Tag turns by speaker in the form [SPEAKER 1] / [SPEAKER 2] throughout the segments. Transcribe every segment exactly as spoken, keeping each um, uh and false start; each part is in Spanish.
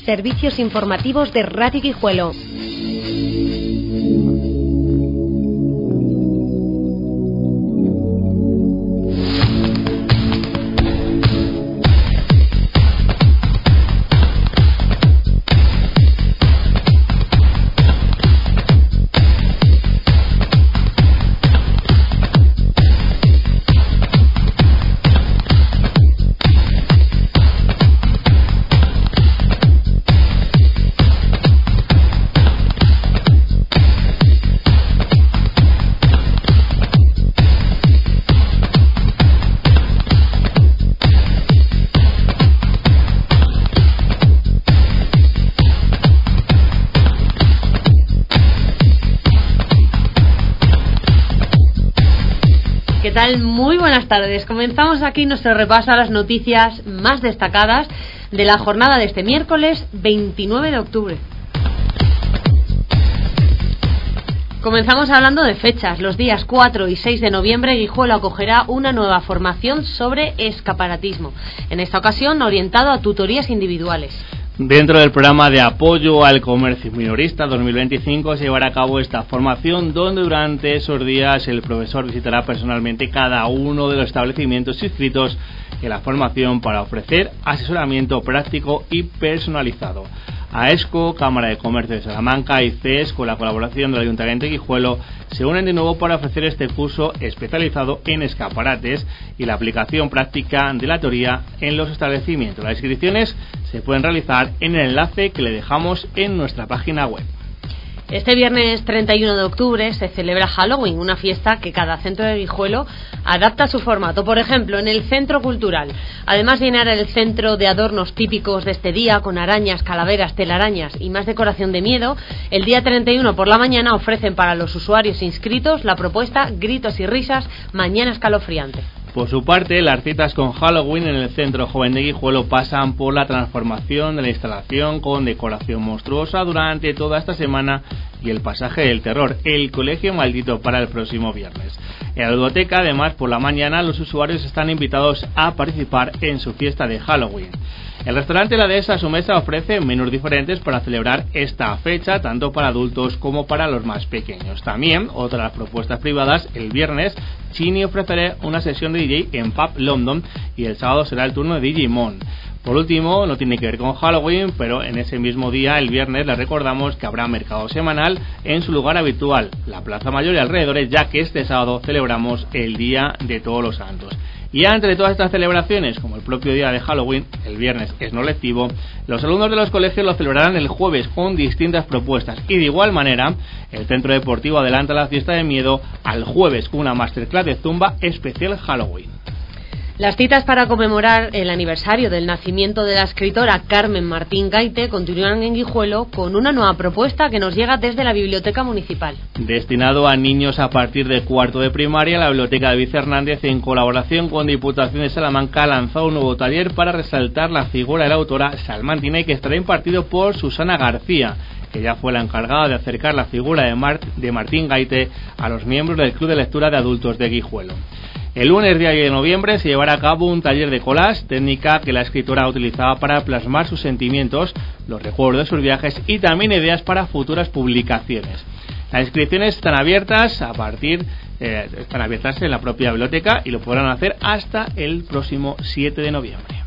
[SPEAKER 1] Servicios informativos de Radio Guijuelo.
[SPEAKER 2] ¿Qué tal? Muy buenas tardes. Comenzamos aquí nuestro repaso a las noticias más destacadas de la jornada de este miércoles veintinueve de octubre. Comenzamos hablando de fechas. Los días cuatro y seis de noviembre, Guijuelo acogerá una nueva formación sobre escaparatismo, en esta ocasión orientado a tutorías individuales.
[SPEAKER 3] Dentro del programa de apoyo al comercio minorista dos mil veinticinco se llevará a cabo esta formación, donde durante esos días el profesor visitará personalmente cada uno de los establecimientos inscritos en la formación para ofrecer asesoramiento práctico y personalizado. AESCO, Cámara de Comercio de Salamanca y C E S, con la colaboración del Ayuntamiento de Guijuelo, se unen de nuevo para ofrecer este curso especializado en escaparates y la aplicación práctica de la teoría en los establecimientos. Las inscripciones se pueden realizar en el enlace que le dejamos en nuestra página web.
[SPEAKER 2] Este viernes treinta y uno de octubre se celebra Halloween, una fiesta que cada centro de Guijuelo adapta a su formato. Por ejemplo, en el Centro Cultural, además de llenar el centro de adornos típicos de este día, con arañas, calaveras, telarañas y más decoración de miedo, el día treinta y uno por la mañana ofrecen para los usuarios inscritos la propuesta Gritos y Risas, Mañana Escalofriante.
[SPEAKER 3] Por su parte, las citas con Halloween en el Centro Joven de Guijuelo pasan por la transformación de la instalación con decoración monstruosa durante toda esta semana y el pasaje del terror, el colegio maldito, para el próximo viernes. En la biblioteca, además, por la mañana los usuarios están invitados a participar en su fiesta de Halloween. El restaurante La Dehesa a su mesa ofrece menús diferentes para celebrar esta fecha, tanto para adultos como para los más pequeños. También, otras propuestas privadas, el viernes Chini ofrecerá una sesión de D J en Pub London y el sábado será el turno de D J Mon. Por último, no tiene que ver con Halloween, pero en ese mismo día, el viernes, les recordamos que habrá mercado semanal en su lugar habitual, la Plaza Mayor y alrededores, ya que este sábado celebramos el Día de Todos los Santos. Y entre todas estas celebraciones, como el propio día de Halloween, el viernes es no lectivo, los alumnos de los colegios lo celebrarán el jueves con distintas propuestas. Y de igual manera, el Centro Deportivo adelanta la fiesta de miedo al jueves con una masterclass de zumba especial Halloween.
[SPEAKER 2] Las citas para conmemorar el aniversario del nacimiento de la escritora Carmen Martín Gaite continúan en Guijuelo con una nueva propuesta que nos llega desde la Biblioteca Municipal.
[SPEAKER 3] Destinado a niños a partir de cuarto de primaria, la Biblioteca de David Hernández, en colaboración con Diputación de Salamanca, ha lanzado un nuevo taller para resaltar la figura de la autora salmantina y que estará impartido por Susana García, que ya fue la encargada de acercar la figura de, Mart- de Martín Gaite a los miembros del Club de Lectura de Adultos de Guijuelo. El lunes día diez de noviembre se llevará a cabo un taller de collage, técnica que la escritora utilizaba para plasmar sus sentimientos, los recuerdos de sus viajes y también ideas para futuras publicaciones. Las inscripciones están abiertas a partir eh, están abiertas en la propia biblioteca y lo podrán hacer hasta el próximo siete de noviembre.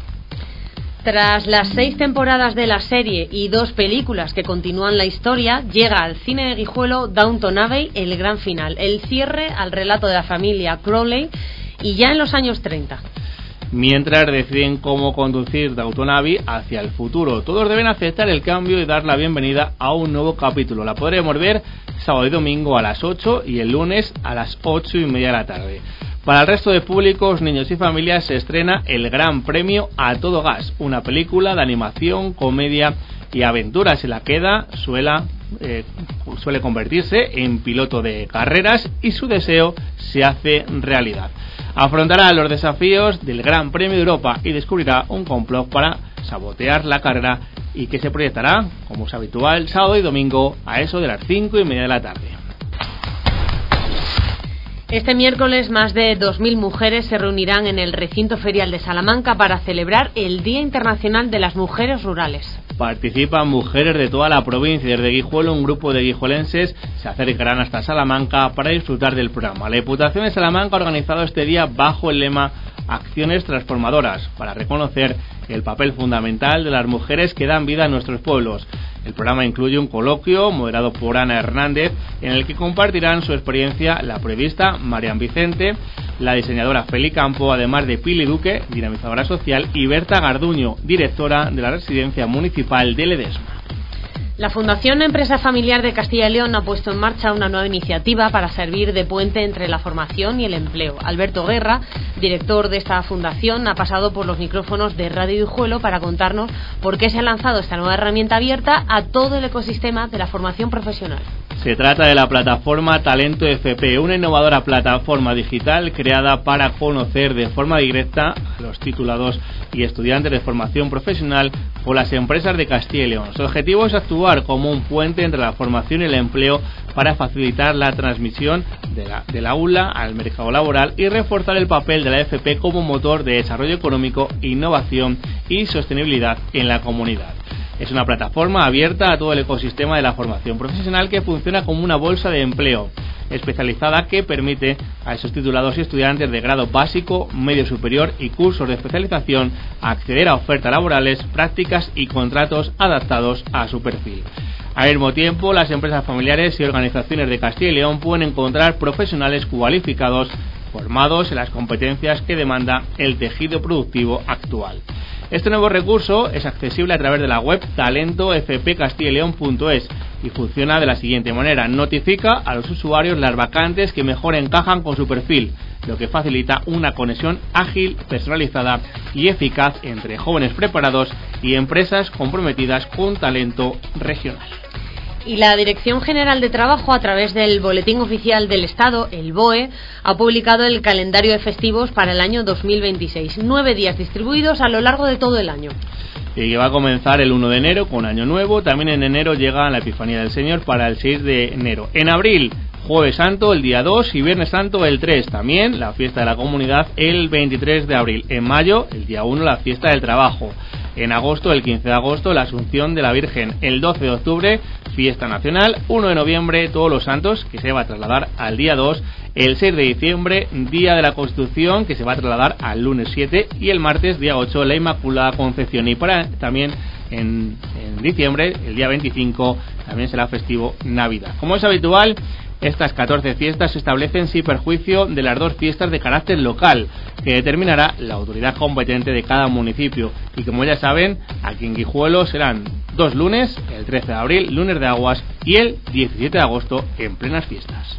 [SPEAKER 2] Tras las seis temporadas de la serie y dos películas que continúan la historia, llega al cine de Guijuelo Downton Abbey el gran final, el cierre al relato de la familia Crowley y ya en los años treinta.
[SPEAKER 3] Mientras deciden cómo conducir Downton Abbey hacia el futuro, todos deben aceptar el cambio y dar la bienvenida a un nuevo capítulo. La podremos ver sábado y domingo a las ocho y el lunes a las ocho y media de la tarde. Para el resto de públicos, niños y familias, se estrena El Gran Premio a Todo Gas, una película de animación, comedia y aventuras. En la queda suele, eh, suele convertirse en piloto de carreras y su deseo se hace realidad. Afrontará los desafíos del Gran Premio de Europa y descubrirá un complot para sabotear la carrera y que se proyectará, como es habitual, sábado y domingo a eso de las cinco y media de la tarde.
[SPEAKER 2] Este miércoles más de dos mil mujeres se reunirán en el recinto ferial de Salamanca para celebrar el Día Internacional de las Mujeres Rurales.
[SPEAKER 3] Participan mujeres de toda la provincia. Desde Guijuelo, un grupo de guijuelenses se acercarán hasta Salamanca para disfrutar del programa. La Diputación de Salamanca ha organizado este día bajo el lema Acciones Transformadoras, para reconocer el papel fundamental de las mujeres que dan vida a nuestros pueblos. El programa incluye un coloquio moderado por Ana Hernández, en el que compartirán su experiencia la periodista Marian Vicente, la diseñadora Feli Campo, además de Pili Duque, dinamizadora social, y Berta Garduño, directora de la Residencia Municipal de Ledesma.
[SPEAKER 2] La Fundación Empresa Familiar de Castilla y León ha puesto en marcha una nueva iniciativa para servir de puente entre la formación y el empleo. Alberto Guerra, director de esta fundación, ha pasado por los micrófonos de Radio Guijuelo para contarnos por qué se ha lanzado esta nueva herramienta abierta a todo el ecosistema de la formación profesional.
[SPEAKER 3] Se trata de la plataforma Talento F P, una innovadora plataforma digital creada para conocer de forma directa a los titulados y estudiantes de formación profesional por las empresas de Castilla y León. Su objetivo es actuar como un puente entre la formación y el empleo para facilitar la transmisión de la, del aula al mercado laboral y reforzar el papel de la F P como motor de desarrollo económico, innovación y sostenibilidad en la comunidad. Es una plataforma abierta a todo el ecosistema de la formación profesional que funciona como una bolsa de empleo especializada que permite a esos titulados y estudiantes de grado básico, medio superior y cursos de especialización acceder a ofertas laborales, prácticas y contratos adaptados a su perfil. Al mismo tiempo, las empresas familiares y organizaciones de Castilla y León pueden encontrar profesionales cualificados formados en las competencias que demanda el tejido productivo actual. Este nuevo recurso es accesible a través de la web talento f p castilla y león punto es y funciona de la siguiente manera: notifica a los usuarios las vacantes que mejor encajan con su perfil, lo que facilita una conexión ágil, personalizada y eficaz entre jóvenes preparados y empresas comprometidas con talento regional.
[SPEAKER 2] Y la Dirección General de Trabajo, a través del Boletín Oficial del Estado, el B O E, ha publicado el calendario de festivos para el año dos mil veintiséis. Nueve días distribuidos a lo largo de todo el año.
[SPEAKER 3] Y que va a comenzar el uno de enero con Año Nuevo. También en enero llega la Epifanía del Señor para el seis de enero. En abril, Jueves Santo el día dos y Viernes Santo el tres. También la fiesta de la comunidad el veintitrés de abril. En mayo, el día uno, la fiesta del trabajo. En agosto, el quince de agosto, la Asunción de la Virgen. El doce de octubre, fiesta nacional. uno de noviembre, Todos los Santos, que se va a trasladar al día dos. El seis de diciembre, Día de la Constitución, que se va a trasladar al lunes siete. Y el martes, día ocho, la Inmaculada Concepción. Y para también en, en diciembre, el día veinticinco, también será festivo Navidad. Como es habitual, estas catorce fiestas se establecen sin perjuicio de las dos fiestas de carácter local, que determinará la autoridad competente de cada municipio. Y como ya saben, aquí en Guijuelo serán dos lunes, el trece de abril, lunes de aguas, y el diecisiete de agosto, en plenas fiestas.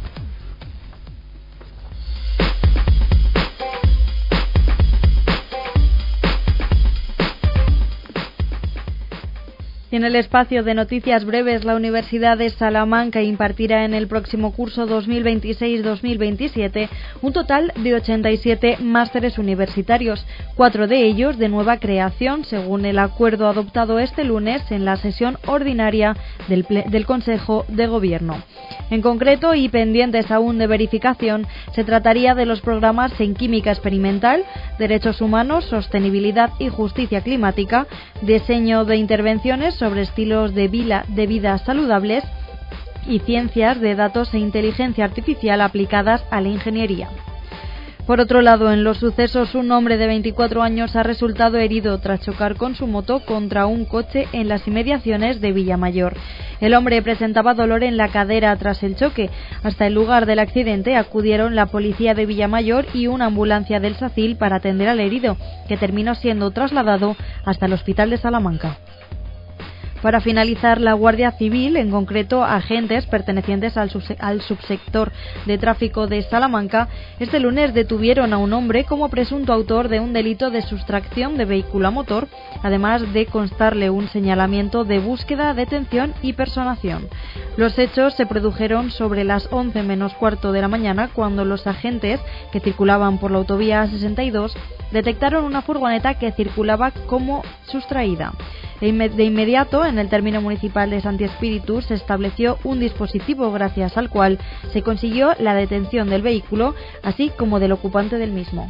[SPEAKER 4] En el espacio de noticias breves, la Universidad de Salamanca impartirá en el próximo curso dos mil veintiséis dos mil veintisiete un total de ochenta y siete másteres universitarios, cuatro de ellos de nueva creación, según el acuerdo adoptado este lunes en la sesión ordinaria del, del Consejo de Gobierno. En concreto, y pendientes aún de verificación, se trataría de los programas en Química Experimental, Derechos Humanos, Sostenibilidad y Justicia Climática, Diseño de Intervenciones sobre estilos de vida, de vida saludables y Ciencias de Datos e Inteligencia Artificial aplicadas a la ingeniería. Por otro lado, en los sucesos, un hombre de veinticuatro años ha resultado herido tras chocar con su moto contra un coche en las inmediaciones de Villamayor. El hombre presentaba dolor en la cadera tras el choque. Hasta el lugar del accidente acudieron la policía de Villamayor y una ambulancia del SACIL para atender al herido, que terminó siendo trasladado hasta el Hospital de Salamanca. Para finalizar, la Guardia Civil, en concreto agentes pertenecientes al, subse- al subsector de tráfico de Salamanca, este lunes detuvieron a un hombre como presunto autor de un delito de sustracción de vehículo a motor, además de constarle un señalamiento de búsqueda, detención y personación. Los hechos se produjeron sobre las once menos cuarto de la mañana, cuando los agentes que circulaban por la autovía A sesenta y dos detectaron una furgoneta que circulaba como sustraída. De, inme- de inmediato, en el término municipal de Santi Espíritu, se estableció un dispositivo gracias al cual se consiguió la detención del vehículo, así como del ocupante del mismo.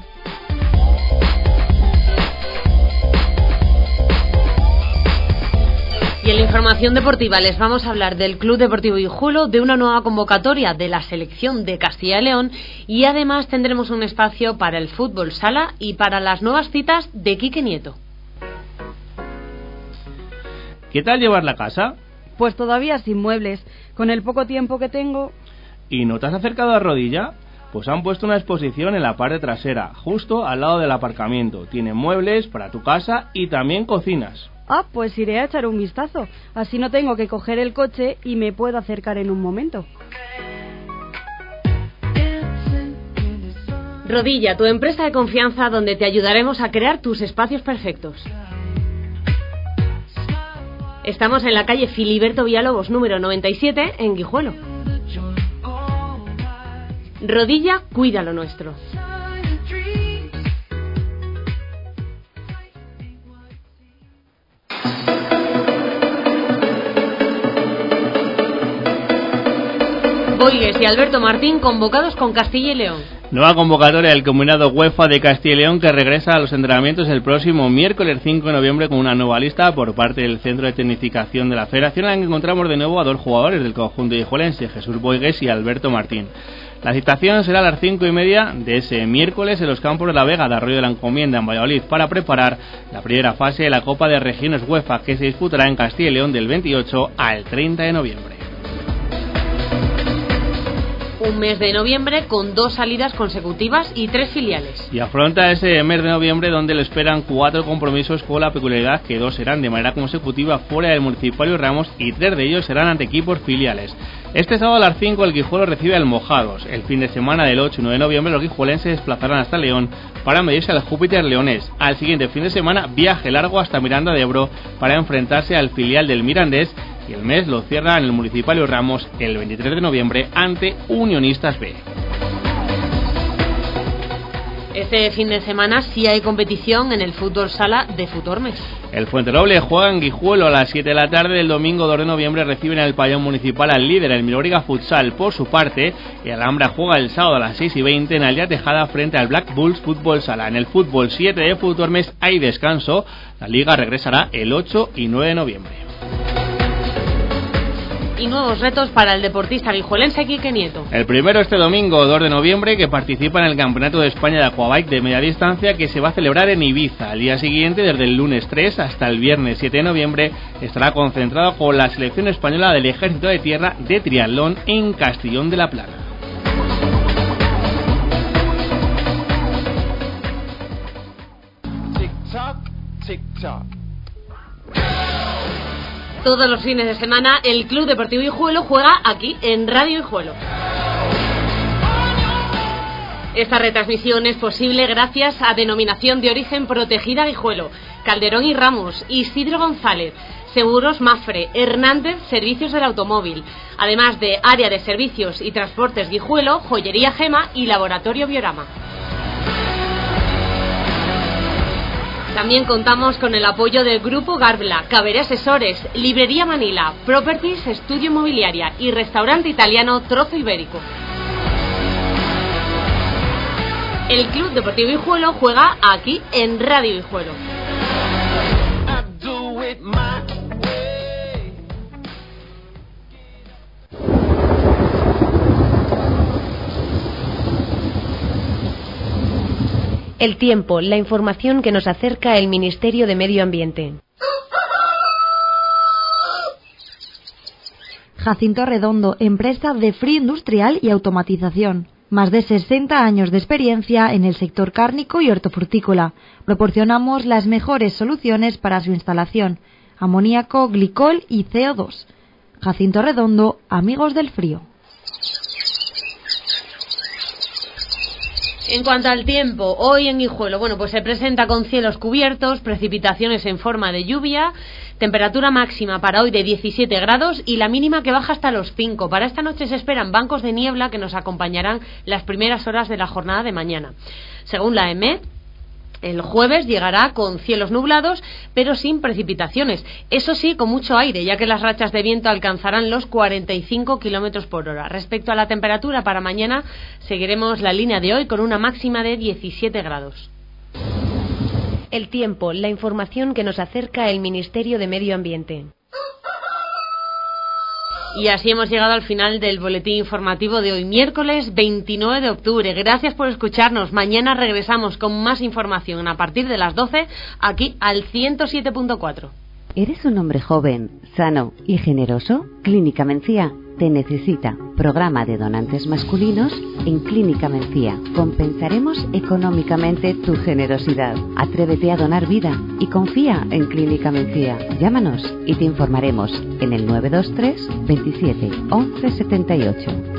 [SPEAKER 2] Y en la información deportiva les vamos a hablar del Club Deportivo Guijuelo, de una nueva convocatoria de la selección de Castilla y León, y además tendremos un espacio para el fútbol sala y para las nuevas citas de Quique Nieto.
[SPEAKER 3] ¿Qué tal llevar la casa?
[SPEAKER 4] Pues todavía sin muebles, con el poco tiempo que tengo.
[SPEAKER 3] ¿Y no te has acercado a Rodilla? Pues han puesto una exposición en la parte trasera, justo al lado del aparcamiento. Tiene muebles para tu casa y también cocinas.
[SPEAKER 5] Ah, pues iré a echar un vistazo. Así no tengo que coger el coche y me puedo acercar en un momento.
[SPEAKER 2] Rodilla, tu empresa de confianza donde te ayudaremos a crear tus espacios perfectos. Estamos en la calle Filiberto Villalobos, número noventa y siete, en Guijuelo. Rodilla, cuida lo nuestro. Boigues y Alberto Martín convocados con Castilla y León.
[SPEAKER 3] Nueva convocatoria del combinado UEFA de Castilla y León, que regresa a los entrenamientos el próximo miércoles cinco de noviembre con una nueva lista por parte del Centro de Tecnificación de la Federación, en la que encontramos de nuevo a dos jugadores del conjunto guijuelense, Jesús Boigues y Alberto Martín. La citación será a las cinco y media de ese miércoles en los campos de la Vega de Arroyo de la Encomienda, en Valladolid, para preparar la primera fase de la Copa de Regiones UEFA, que se disputará en Castilla y León del veintiocho al treinta de noviembre.
[SPEAKER 2] Un mes de noviembre con dos salidas consecutivas y tres filiales.
[SPEAKER 3] Y afronta ese mes de noviembre donde le esperan cuatro compromisos, con la peculiaridad que dos serán de manera consecutiva fuera del Municipal Ramos y tres de ellos serán ante equipos filiales. Este sábado a las cinco el Guijuelo recibe al Mojados. El fin de semana del ocho y nueve de noviembre los guijuelenses se desplazarán hasta León para medirse al Júpiter Leonés. Al siguiente fin de semana viaje largo hasta Miranda de Ebro para enfrentarse al filial del Mirandés, y el mes lo cierra en el Municipal Ramos el veintitrés de noviembre ante Unionistas B.
[SPEAKER 2] Este fin de semana sí hay competición en el fútbol sala de Futormes.
[SPEAKER 3] El Fuenteroble juega en Guijuelo a las siete de la tarde del domingo dos de noviembre. Reciben en el pabellón municipal al líder, el Miloriga Futsal. Por su parte, el Alhambra juega el sábado a las seis y veinte en Aldea Tejada frente al Black Bulls Fútbol Sala. En el fútbol siete de Futormes hay descanso. La liga regresará el ocho y nueve de noviembre.
[SPEAKER 2] Y nuevos retos para el deportista guijuelense Quique Nieto.
[SPEAKER 3] El primero este domingo dos de noviembre, que participa en el Campeonato de España de Aquabike de media distancia, que se va a celebrar en Ibiza. Al día siguiente, desde el lunes tres hasta el viernes siete de noviembre, estará concentrado con la selección española del Ejército de Tierra de triatlón en Castellón de la Plana.
[SPEAKER 6] Tic toc, tic toc.
[SPEAKER 2] Todos los fines de semana el Club Deportivo Guijuelo juega aquí en Radio Guijuelo. Esta retransmisión es posible gracias a Denominación de Origen Protegida Guijuelo, Calderón y Ramos, Isidro González, Seguros Mafre, Hernández Servicios del Automóvil, además de Área de Servicios y Transportes Guijuelo, Joyería Gema y Laboratorio Biorama. También contamos con el apoyo del Grupo Garbla, Caberé Asesores, Librería Manila, Properties, Estudio Inmobiliaria y Restaurante Italiano Trozo Ibérico. El Club Deportivo Guijuelo juega aquí en Radio Guijuelo.
[SPEAKER 1] El tiempo, la información que nos acerca el Ministerio de Medio Ambiente.
[SPEAKER 4] Jacinto Redondo, empresa de frío industrial y automatización. Más de sesenta años de experiencia en el sector cárnico y hortofrutícola. Proporcionamos las mejores soluciones para su instalación: amoníaco, glicol y C O dos. Jacinto Redondo, amigos del frío.
[SPEAKER 2] En cuanto al tiempo, hoy en Guijuelo, bueno, pues se presenta con cielos cubiertos, precipitaciones en forma de lluvia, temperatura máxima para hoy de diecisiete grados y la mínima que baja hasta los cinco. Para esta noche se esperan bancos de niebla que nos acompañarán las primeras horas de la jornada de mañana. Según la E M E El jueves llegará con cielos nublados, pero sin precipitaciones. Eso sí, con mucho aire, ya que las rachas de viento alcanzarán los cuarenta y cinco kilómetros por hora. Respecto a la temperatura, para mañana seguiremos la línea de hoy con una máxima de diecisiete grados.
[SPEAKER 1] El tiempo, la información que nos acerca el Ministerio de Medio Ambiente.
[SPEAKER 2] Y así hemos llegado al final del boletín informativo de hoy, miércoles veintinueve de octubre. Gracias por escucharnos. Mañana regresamos con más información a partir de las doce, aquí al ciento siete punto cuatro.
[SPEAKER 7] ¿Eres un hombre joven, sano y generoso? Clínica Mencía te necesita. Programa de donantes masculinos en Clínica Mencía. Compensaremos económicamente tu generosidad. Atrévete a donar vida y confía en Clínica Mencía. Llámanos y te informaremos en el nueve dos tres veintisiete once setenta y ocho.